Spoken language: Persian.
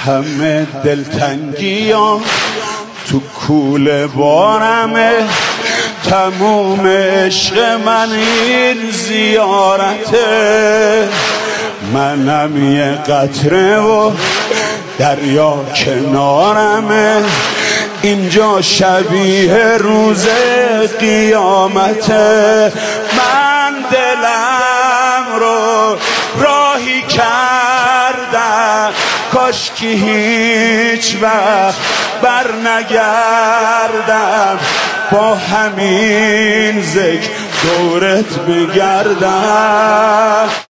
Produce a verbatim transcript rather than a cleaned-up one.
همه دلتنگیام تو کوله بارمه، تموم عشق من این زیارته. منم یه قطره و دریا کنارمه، اینجا شبیه روز قیامته. من دلم رو راهی کردم، کاش که هیچ وقت بر نگردم، با همین ذکر دورت بگردم.